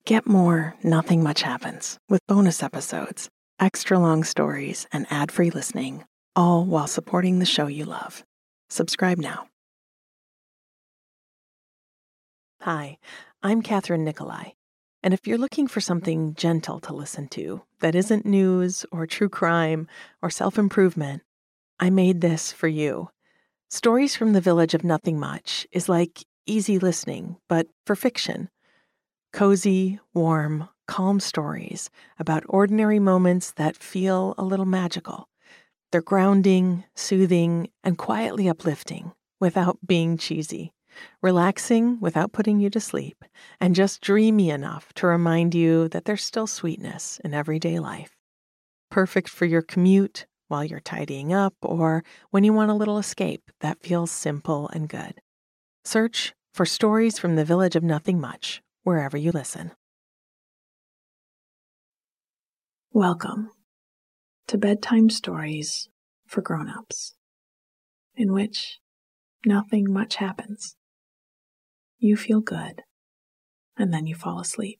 Get more Nothing Much Happens with bonus episodes, extra long stories, and ad-free listening, all while supporting the show you love. Subscribe now. Hi, I'm Catherine Nicolai, and if you're looking for something gentle to listen to that isn't news or true crime or self-improvement, I made this for you. Stories from the Village of Nothing Much is like easy listening, but for fiction. Cozy, warm, calm stories about ordinary moments that feel a little magical. They're grounding, soothing, and quietly uplifting without being cheesy, relaxing without putting you to sleep, and just dreamy enough to remind you that there's still sweetness in everyday life. Perfect for your commute, while you're tidying up, or when you want a little escape that feels simple and good. Search for Stories from the Village of Nothing Much wherever you listen. Welcome to Bedtime Stories for Grown-Ups, in which nothing much happens. You feel good, and then you fall asleep.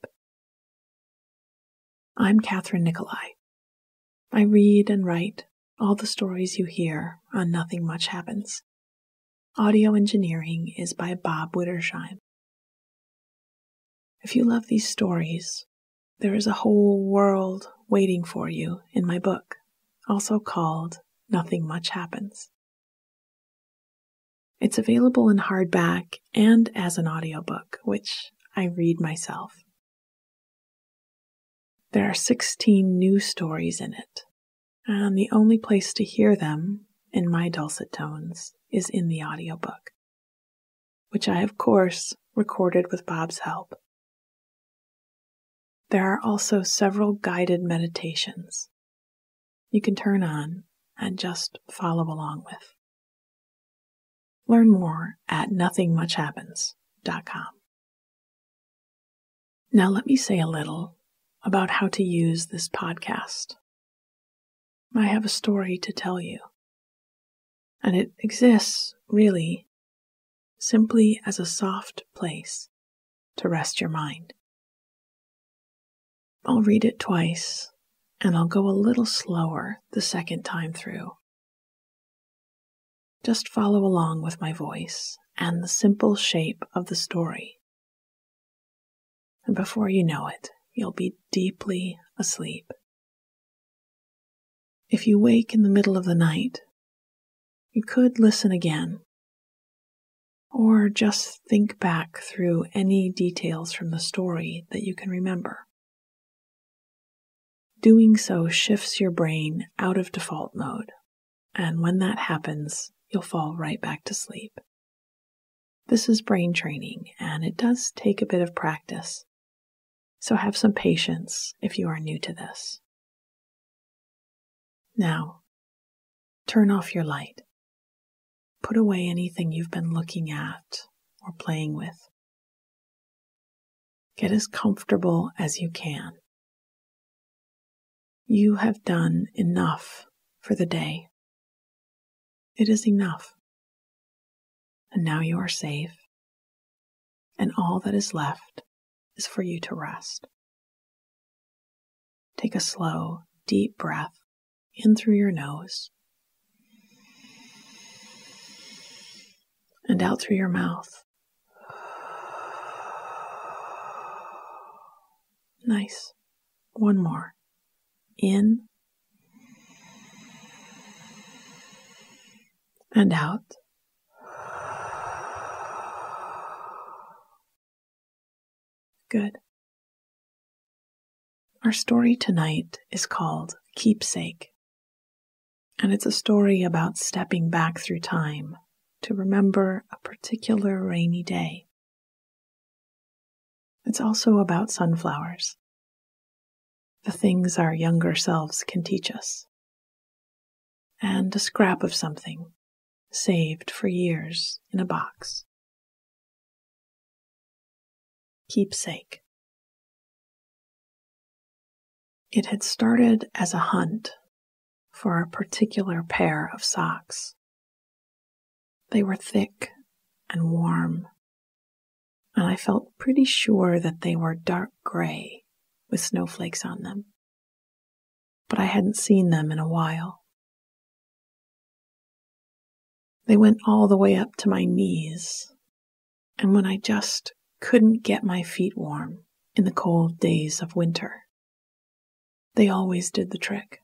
I'm Catherine Nicolai. I read and write all the stories you hear on Nothing Much Happens. Audio engineering is by Bob Wittersheim. If you love these stories, there is a whole world waiting for you in my book, also called Nothing Much Happens. It's available in hardback and as an audiobook, which I read myself. There are 16 new stories in it, and the only place to hear them in my dulcet tones is in the audiobook, which I, of course, recorded with Bob's help. There are also several guided meditations you can turn on and just follow along with. Learn more at nothingmuchhappens.com. Now let me say a little about how to use this podcast. I have a story to tell you, and it exists, really, simply as a soft place to rest your mind. I'll read it twice, and I'll go a little slower the second time through. Just follow along with my voice and the simple shape of the story. And before you know it, you'll be deeply asleep. If you wake in the middle of the night, you could listen again, or just think back through any details from the story that you can remember. Doing so shifts your brain out of default mode, and when that happens, you'll fall right back to sleep. This is brain training, and it does take a bit of practice, so have some patience if you are new to this. Now, turn off your light. Put away anything you've been looking at or playing with. Get as comfortable as you can. You have done enough for the day. It is enough. And now you are safe, and all that is left is for you to rest. Take a slow, deep breath in through your nose and out through your mouth. Nice. One more. In and out. Good. Our story tonight is called Keepsake, and it's a story about stepping back through time to remember a particular rainy day. It's also about sunflowers, the things our younger selves can teach us, and a scrap of something saved for years in a box. Keepsake. It had started as a hunt for a particular pair of socks. They were thick and warm, and I felt pretty sure that they were dark gray with snowflakes on them, but I hadn't seen them in a while. They went all the way up to my knees, and when I just couldn't get my feet warm in the cold days of winter, they always did the trick.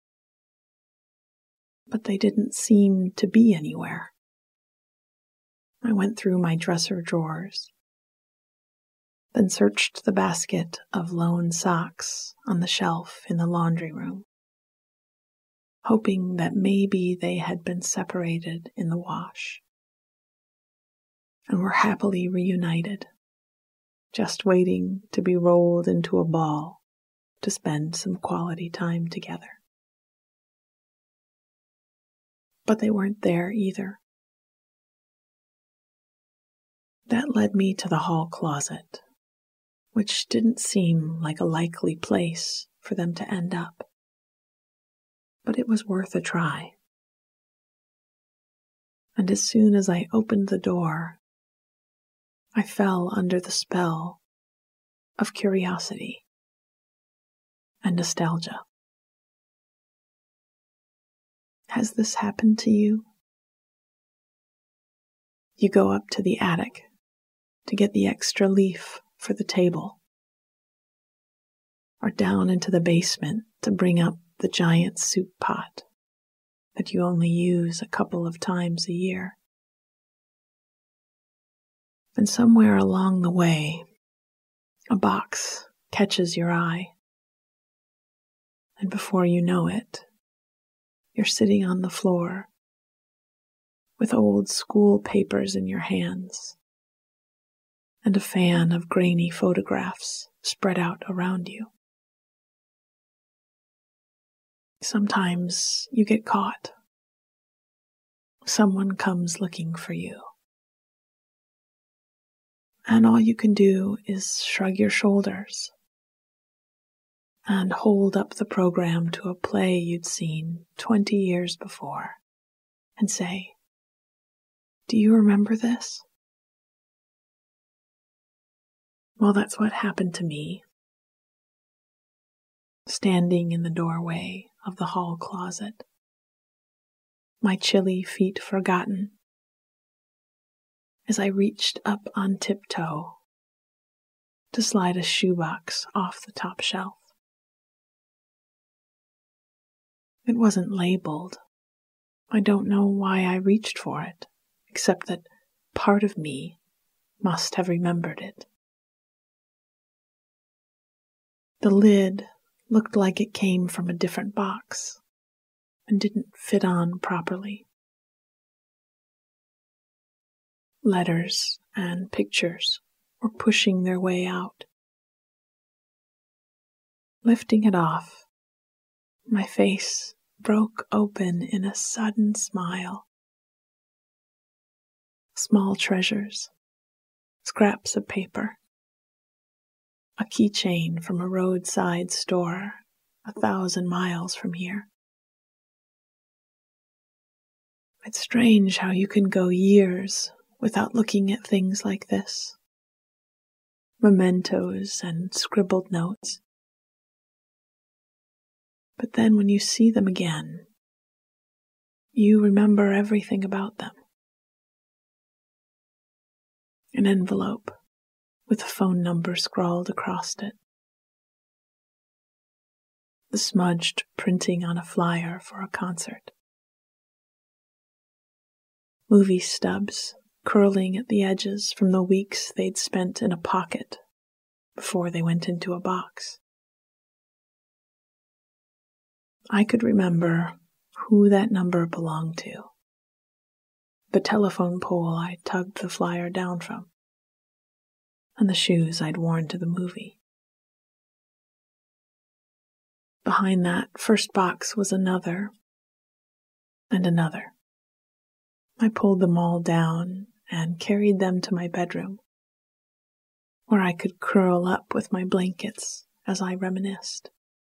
But they didn't seem to be anywhere. I went through my dresser drawers, then searched the basket of lone socks on the shelf in the laundry room, hoping that maybe they had been separated in the wash and were happily reunited, just waiting to be rolled into a ball to spend some quality time together. But they weren't there either. That led me to the hall closet, which didn't seem like a likely place for them to end up. But it was worth a try. And as soon as I opened the door, I fell under the spell of curiosity and nostalgia. Has this happened to you? You go up to the attic to get the extra leaf for the table, or down into the basement to bring up the giant soup pot that you only use a couple of times a year. And somewhere along the way, a box catches your eye, and before you know it, you're sitting on the floor with old school papers in your hands and a fan of grainy photographs spread out around you. Sometimes you get caught. Someone comes looking for you. And all you can do is shrug your shoulders and hold up the program to a play you'd seen 20 years before and say, "Do you remember this?" Well, that's what happened to me, standing in the doorway of the hall closet, my chilly feet forgotten, as I reached up on tiptoe to slide a shoebox off the top shelf. It wasn't labeled. I don't know why I reached for it, except that part of me must have remembered it. The lid looked like it came from a different box and didn't fit on properly. Letters and pictures were pushing their way out. Lifting it off, my face broke open in a sudden smile. Small treasures, scraps of paper, a keychain from a roadside store 1,000 miles from here. It's strange how you can go years without looking at things like this. Mementos and scribbled notes. But then when you see them again, you remember everything about them. An envelope with a phone number scrawled across it. The smudged printing on a flyer for a concert. Movie stubs curling at the edges from the weeks they'd spent in a pocket before they went into a box. I could remember who that number belonged to, the telephone pole I tugged the flyer down from, and the shoes I'd worn to the movie. Behind that first box was another, and another. I pulled them all down and carried them to my bedroom, where I could curl up with my blankets as I reminisced.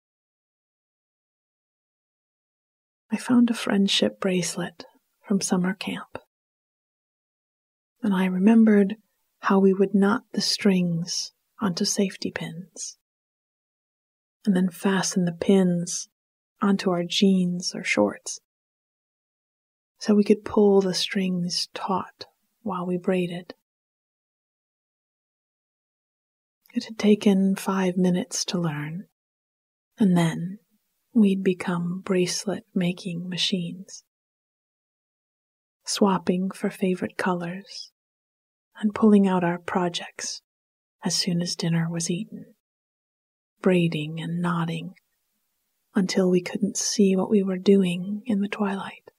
I found a friendship bracelet from summer camp, and I remembered how we would knot the strings onto safety pins, and then fasten the pins onto our jeans or shorts so we could pull the strings taut while we braided. It had taken 5 minutes to learn, and then we'd become bracelet-making machines, swapping for favorite colors and pulling out our projects as soon as dinner was eaten, braiding and knotting until we couldn't see what we were doing in the twilight.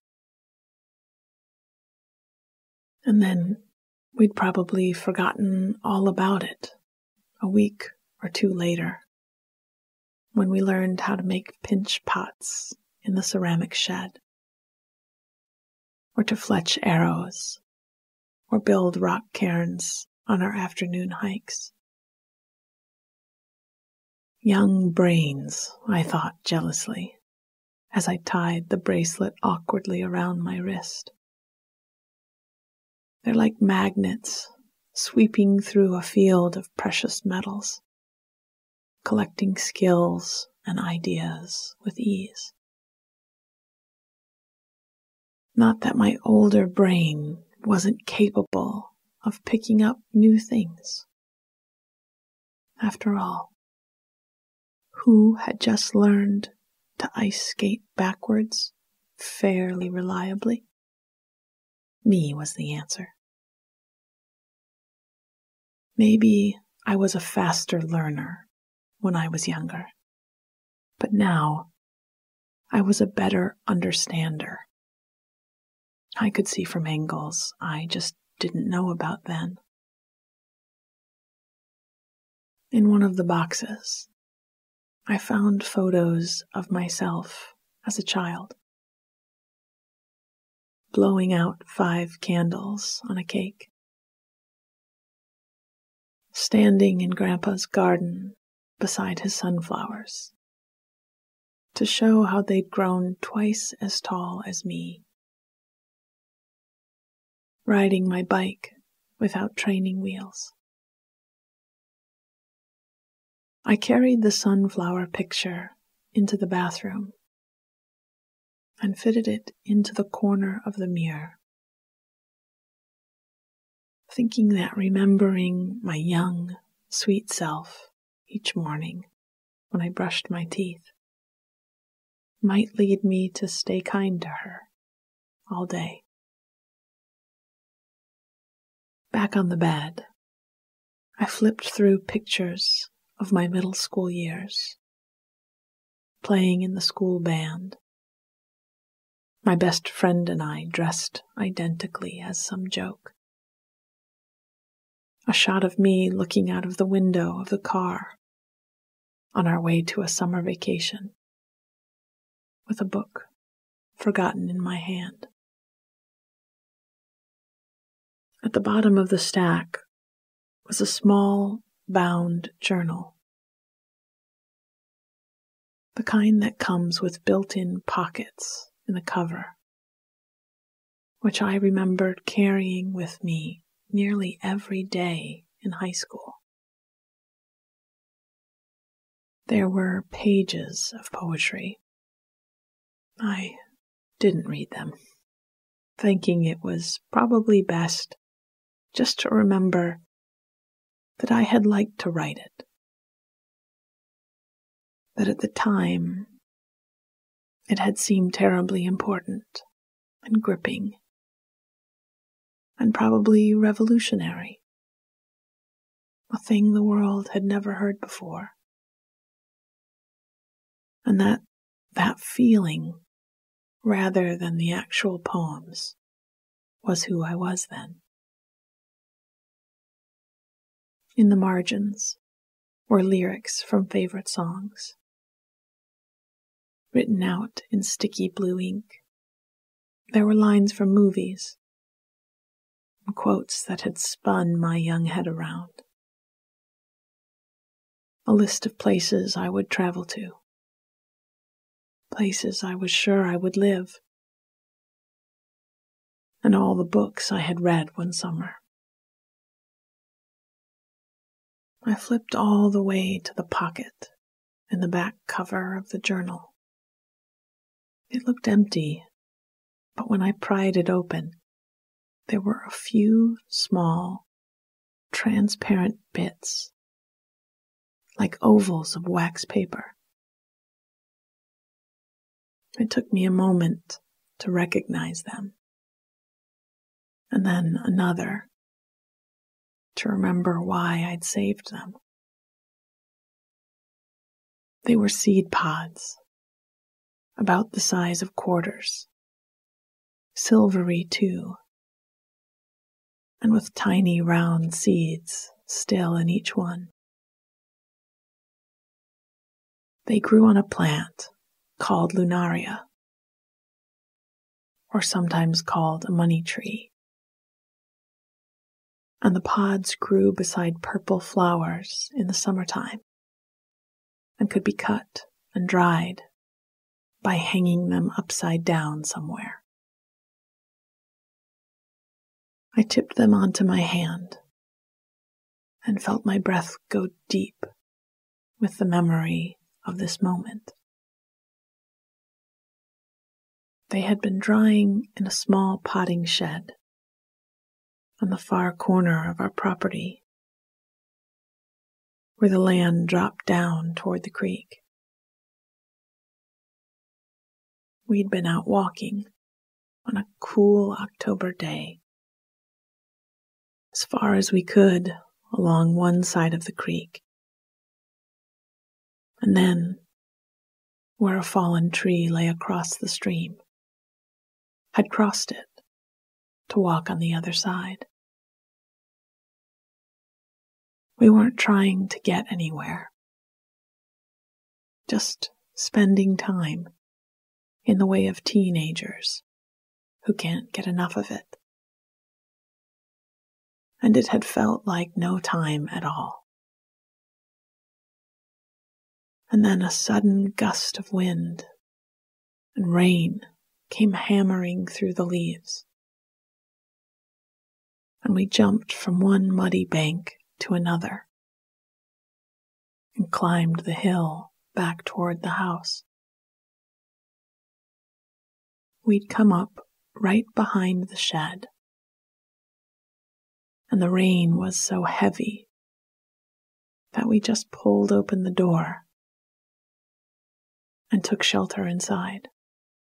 And then we'd probably forgotten all about it a week or 2 later, when we learned how to make pinch pots in the ceramic shed, or to fletch arrows, or build rock cairns on our afternoon hikes. Young brains, I thought jealously, as I tied the bracelet awkwardly around my wrist. They're like magnets sweeping through a field of precious metals, collecting skills and ideas with ease. Not that my older brain wasn't capable of picking up new things. After all, who had just learned to ice skate backwards fairly reliably? Me was the answer. Maybe I was a faster learner when I was younger, but now I was a better understander. I could see from angles I just didn't know about then. In one of the boxes, I found photos of myself as a child, blowing out 5 candles on a cake, standing in Grandpa's garden beside his sunflowers, to show how they'd grown twice as tall as me, riding my bike without training wheels. I carried the sunflower picture into the bathroom and fitted it into the corner of the mirror, thinking that remembering my young, sweet self each morning when I brushed my teeth might lead me to stay kind to her all day. Back on the bed, I flipped through pictures of my middle school years, playing in the school band. My best friend and I dressed identically as some joke. A shot of me looking out of the window of the car on our way to a summer vacation, with a book forgotten in my hand. At the bottom of the stack was a small, bound journal, the kind that comes with built-in pockets in the cover, which I remembered carrying with me nearly every day in high school. There were pages of poetry. I didn't read them, thinking it was probably best just to remember that I had liked to write it, that at the time it had seemed terribly important and gripping and probably revolutionary, a thing the world had never heard before, and that feeling, rather than the actual poems, was who I was then. In the margins were lyrics from favorite songs, written out in sticky blue ink. There were lines from movies, and quotes that had spun my young head around. A list of places I would travel to, places I was sure I would live, and all the books I had read one summer. I flipped all the way to the pocket in the back cover of the journal. It looked empty, but when I pried it open, there were a few small, transparent bits, like ovals of wax paper. It took me a moment to recognize them, and then another to remember why I'd saved them. They were seed pods, about the size of quarters, silvery too, and with tiny round seeds still in each one. They grew on a plant called lunaria, or sometimes called a money tree, and the pods grew beside purple flowers in the summertime and could be cut and dried by hanging them upside down somewhere. I tipped them onto my hand and felt my breath go deep with the memory of this moment. They had been drying in a small potting shed on the far corner of our property, where the land dropped down toward the creek. We'd been out walking on a cool October day, as far as we could along one side of the creek, and then, where a fallen tree lay across the stream, had crossed it to walk on the other side. We weren't trying to get anywhere, just spending time in the way of teenagers who can't get enough of it. And it had felt like no time at all. And then a sudden gust of wind and rain came hammering through the leaves, and we jumped from one muddy bank to another and climbed the hill back toward the house. We'd come up right behind the shed, and the rain was so heavy that we just pulled open the door and took shelter inside.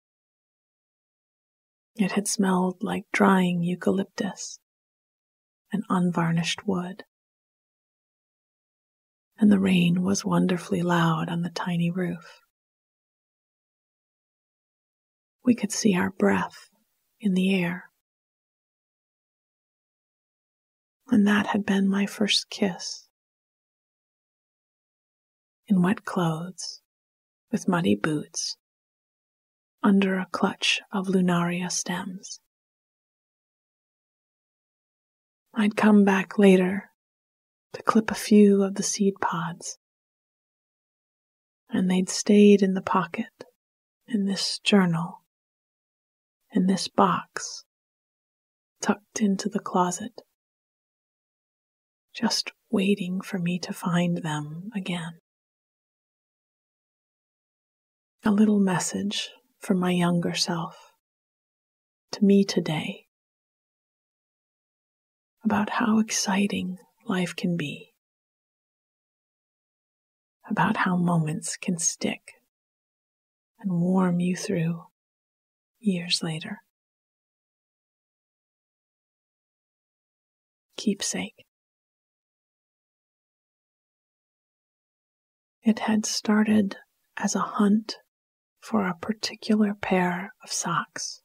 It had smelled like drying eucalyptus and unvarnished wood, and the rain was wonderfully loud on the tiny roof. We could see our breath in the air, and that had been my first kiss. In wet clothes, with muddy boots, under a clutch of lunaria stems. I'd come back later to clip a few of the seed pods, and they'd stayed in the pocket, in this journal, in this box, tucked into the closet, just waiting for me to find them again. A little message from my younger self to me today about how exciting life can be, about how moments can stick and warm you through years later. Keepsake. It had started as a hunt for a particular pair of socks.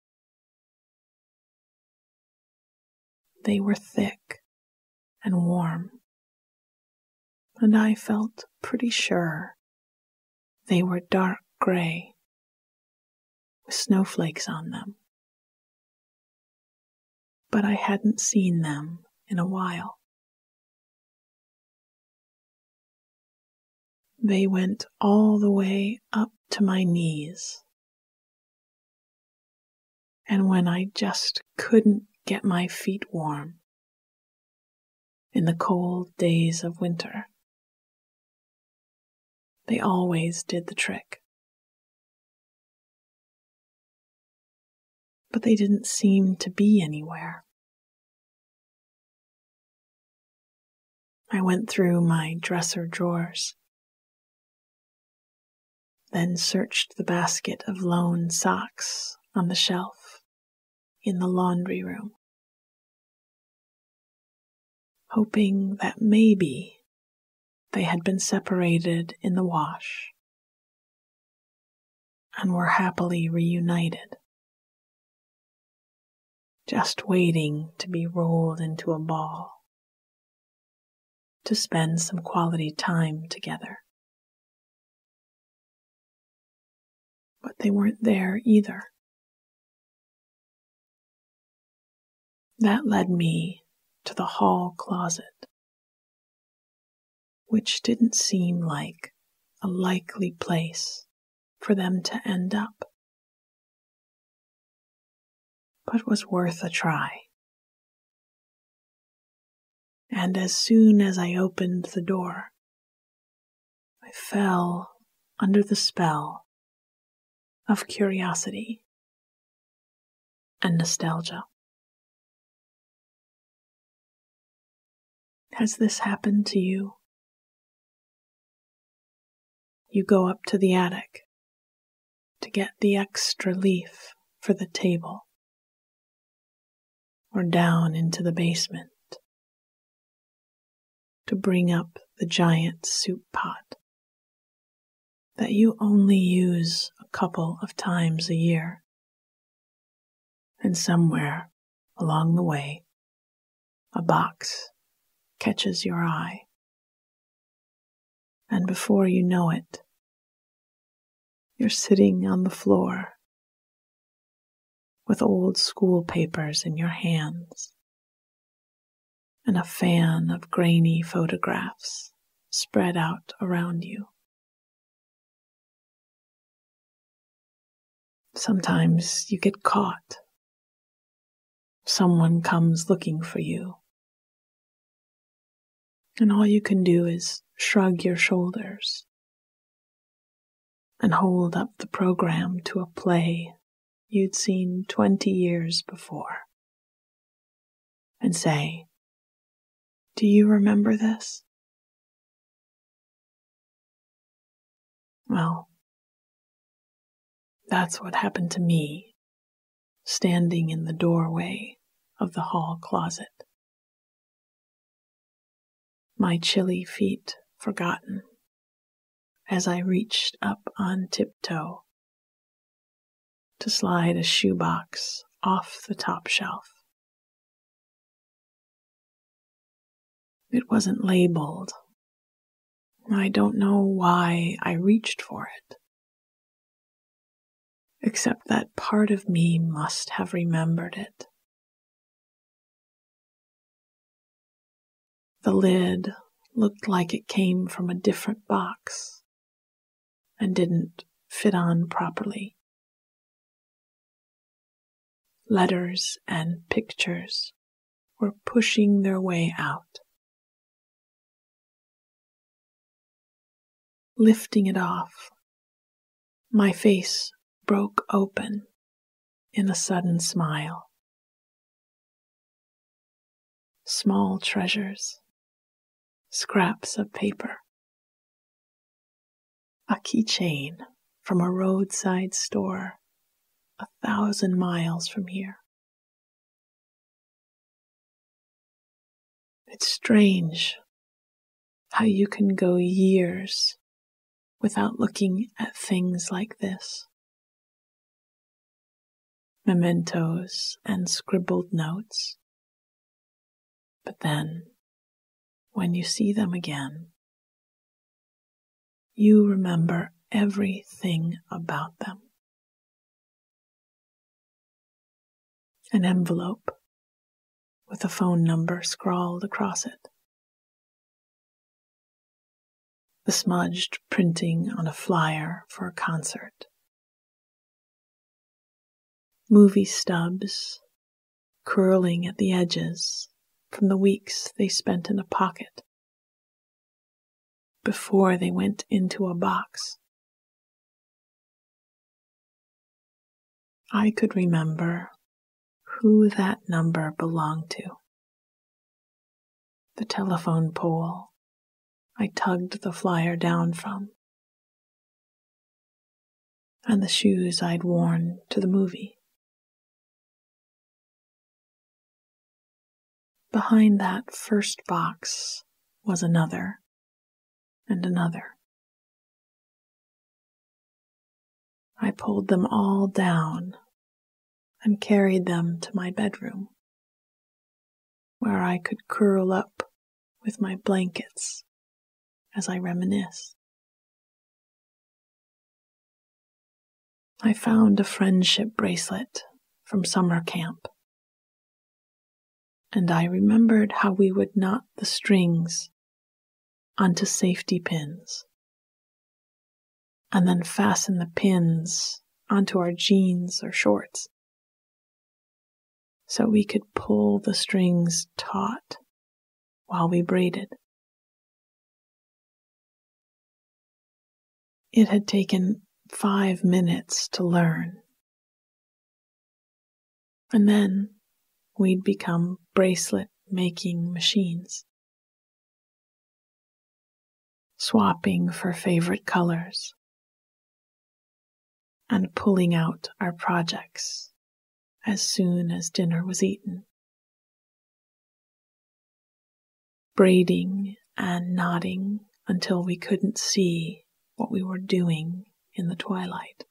They were thick and warm, and I felt pretty sure they were dark gray with snowflakes on them. But I hadn't seen them in a while. They went all the way up to my knees, and when I just couldn't get my feet warm, in the cold days of winter. They always did the trick. But they didn't seem to be anywhere. I went through my dresser drawers, then searched the basket of lone socks on the shelf in the laundry room, hoping that maybe they had been separated in the wash and were happily reunited, just waiting to be rolled into a ball to spend some quality time together. But they weren't there either. That led me to the hall closet, which didn't seem like a likely place for them to end up, but was worth a try. And as soon as I opened the door, I fell under the spell of curiosity and nostalgia. Has this happened to you? You go up to the attic to get the extra leaf for the table, or down into the basement to bring up the giant soup pot that you only use a couple of times a year. And somewhere along the way, a box catches your eye. And before you know it, you're sitting on the floor with old school papers in your hands and a fan of grainy photographs spread out around you. Sometimes you get caught. Someone comes looking for you, and all you can do is shrug your shoulders and hold up the program to a play you'd seen 20 years before and say, "Do you remember this?" Well, that's what happened to me, standing in the doorway of the hall closet, my chilly feet forgotten as I reached up on tiptoe to slide a shoebox off the top shelf. It wasn't labeled. I don't know why I reached for it, except that part of me must have remembered it. The lid looked like it came from a different box and didn't fit on properly. Letters and pictures were pushing their way out. Lifting it off, my face broke open in a sudden smile. Small treasures, scraps of paper, a keychain from a roadside store 1,000 miles from here. It's strange how you can go years without looking at things like this. Mementos and scribbled notes. But then, when you see them again, you remember everything about them. An envelope with a phone number scrawled across it. The smudged printing on a flyer for a concert. Movie stubs curling at the edges from the weeks they spent in a pocket before they went into a box. I could remember who that number belonged to. The telephone pole I tugged the flyer down from, and the shoes I'd worn to the movie. Behind that first box was another and another. I pulled them all down and carried them to my bedroom, where I could curl up with my blankets as I reminisced. I found a friendship bracelet from summer camp, and I remembered how we would knot the strings onto safety pins, and then fasten the pins onto our jeans or shorts, so we could pull the strings taut while we braided. It had taken 5 minutes to learn, and then we'd become bracelet-making machines, swapping for favorite colors and pulling out our projects as soon as dinner was eaten, braiding and knotting until we couldn't see what we were doing in the twilight.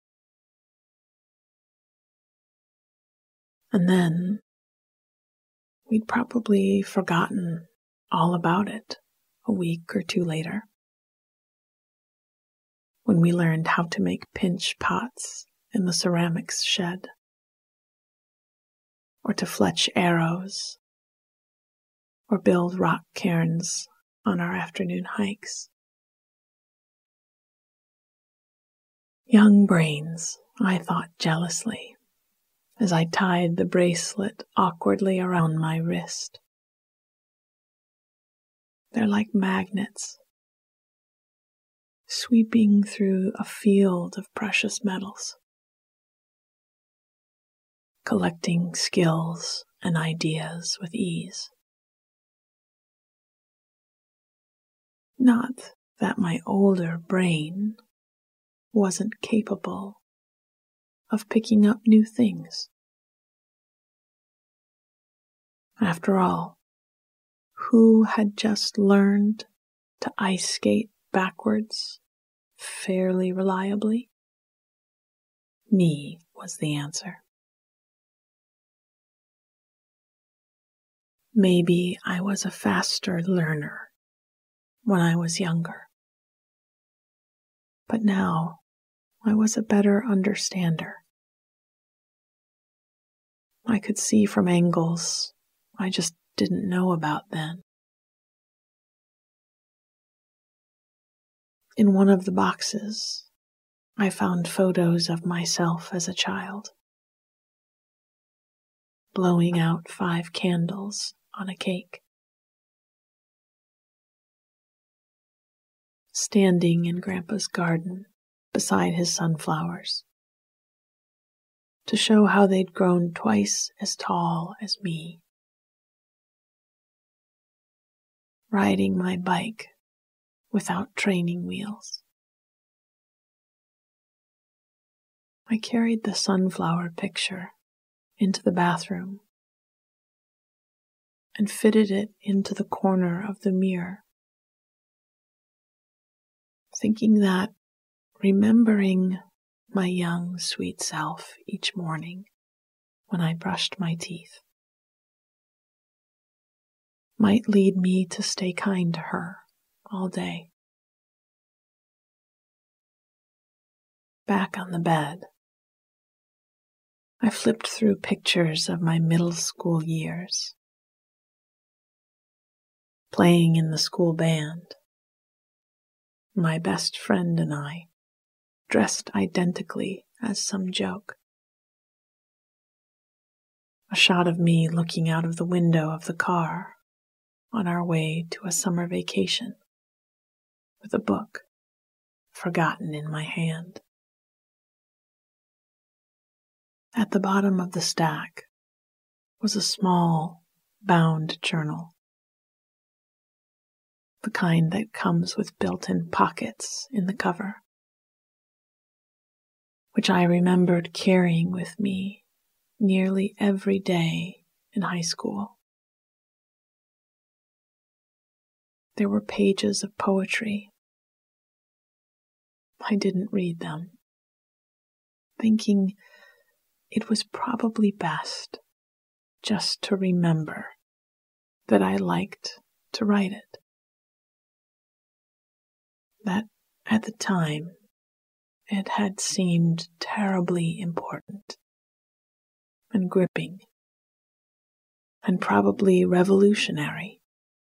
And then we'd probably forgotten all about it a week or two later, when we learned how to make pinch pots in the ceramics shed, or to fletch arrows, or build rock cairns on our afternoon hikes. Young brains, I thought jealously, as I tied the bracelet awkwardly around my wrist. They're like magnets, sweeping through a field of precious metals, collecting skills and ideas with ease. Not that my older brain wasn't capable of picking up new things. After all, who had just learned to ice skate backwards fairly reliably? Me was the answer. Maybe I was a faster learner when I was younger, but now I was a better understander. I could see from angles I just didn't know about then. In one of the boxes, I found photos of myself as a child, blowing out 5 candles on a cake, standing in Grandpa's garden beside his sunflowers, to show how they'd grown twice as tall as me, riding my bike without training wheels. I carried the sunflower picture into the bathroom and fitted it into the corner of the mirror, thinking that remembering my young, sweet self each morning when I brushed my teeth might lead me to stay kind to her all day. Back on the bed, I flipped through pictures of my middle school years, playing in the school band, my best friend and I, dressed identically as some joke. A shot of me looking out of the window of the car on our way to a summer vacation, with a book forgotten in my hand. At the bottom of the stack was a small, bound journal, the kind that comes with built-in pockets in the cover, which I remembered carrying with me nearly every day in high school. There were pages of poetry. I didn't read them, thinking it was probably best just to remember that I liked to write it. That at the time it had seemed terribly important and gripping and probably revolutionary,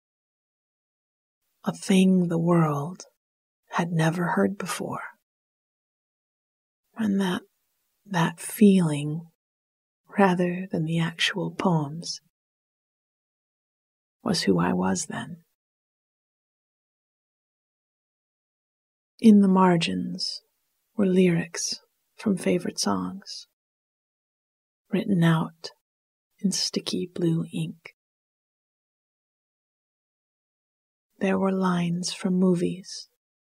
a thing the world had never heard before, and that feeling, rather than the actual poems, was who I was then. In the margins were lyrics from favorite songs, written out in sticky blue ink. There were lines from movies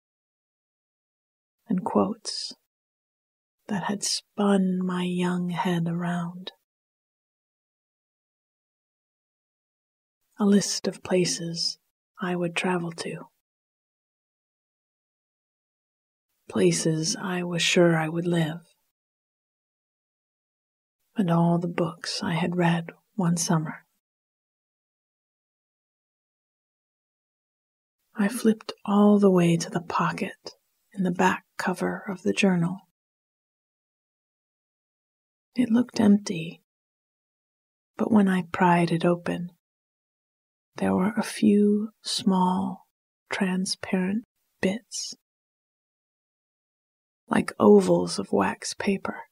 and quotes that had spun my young head around. A list of places I would travel to. Places I was sure I would live. And all the books I had read one summer. I flipped all the way to the pocket in the back cover of the journal. It looked empty, but when I pried it open, there were a few small, transparent bits, like ovals of wax paper.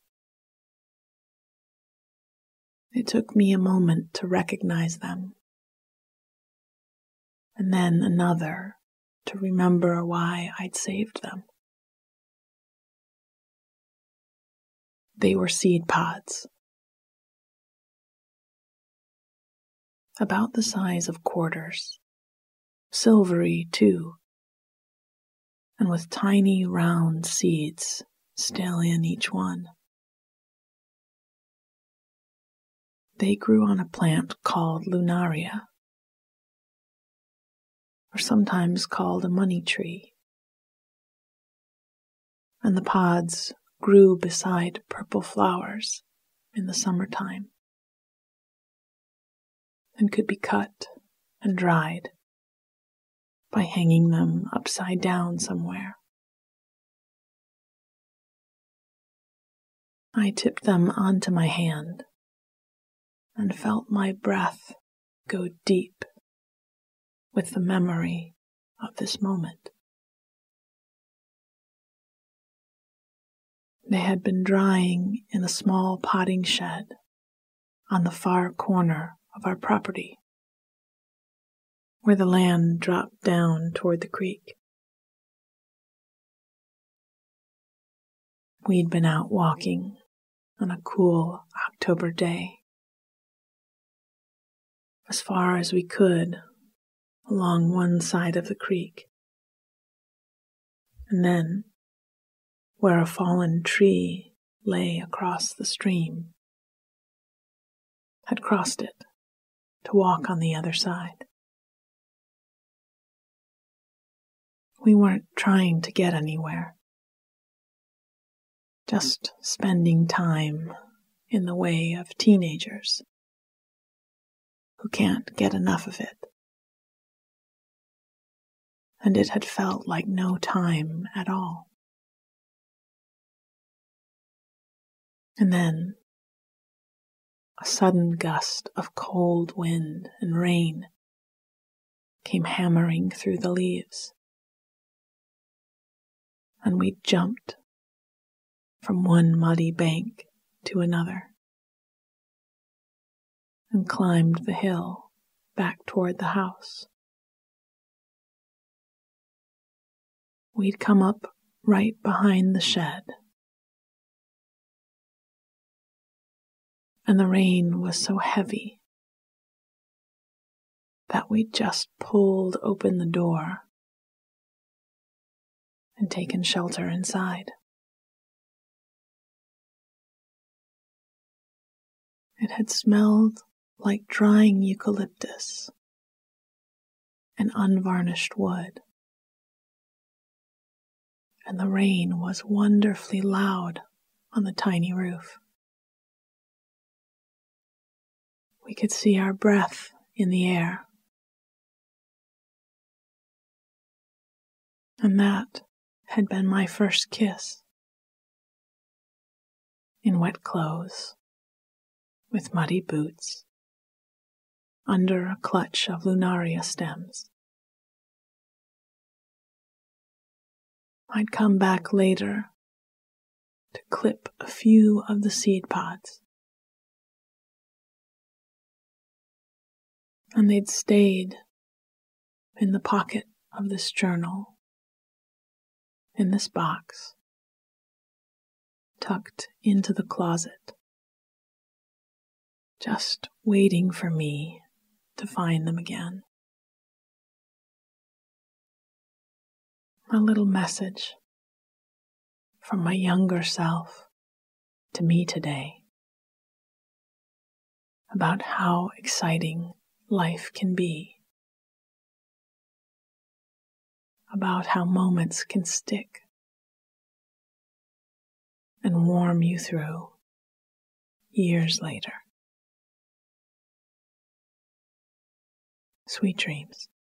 It took me a moment to recognize them, and then another to remember why I'd saved them. They were seed pods, about the size of quarters, silvery too, and with tiny round seeds still in each one. They grew on a plant called lunaria, or sometimes called a money tree, and the pods grew beside purple flowers in the summertime, and could be cut and dried by hanging them upside down somewhere. I tipped them onto my hand and felt my breath go deep with the memory of this moment. They had been drying in a small potting shed on the far corner of our property, where the land dropped down toward the creek. We'd been out walking on a cool October day, as far as we could along one side of the creek, and then where a fallen tree lay across the stream, had crossed it to walk on the other side. We weren't trying to get anywhere, just spending time in the way of teenagers who can't get enough of it. And it had felt like no time at all. And then a sudden gust of cold wind and rain came hammering through the leaves, and we jumped from one muddy bank to another. and climbed the hill back toward the house. We'd come up right behind the shed, and the rain was so heavy that we'd just pulled open the door and taken shelter inside. It had smelled like drying eucalyptus and unvarnished wood, and the rain was wonderfully loud on the tiny roof. We could see our breath in the air, and that had been my first kiss, in wet clothes, with muddy boots, under a clutch of lunaria stems. I'd come back later to clip a few of the seed pods, and they'd stayed in the pocket of this journal, in this box, tucked into the closet, just waiting for me to find them again. A little message from my younger self to me today about how exciting life can be, about how moments can stick and warm you through years later. Sweet dreams.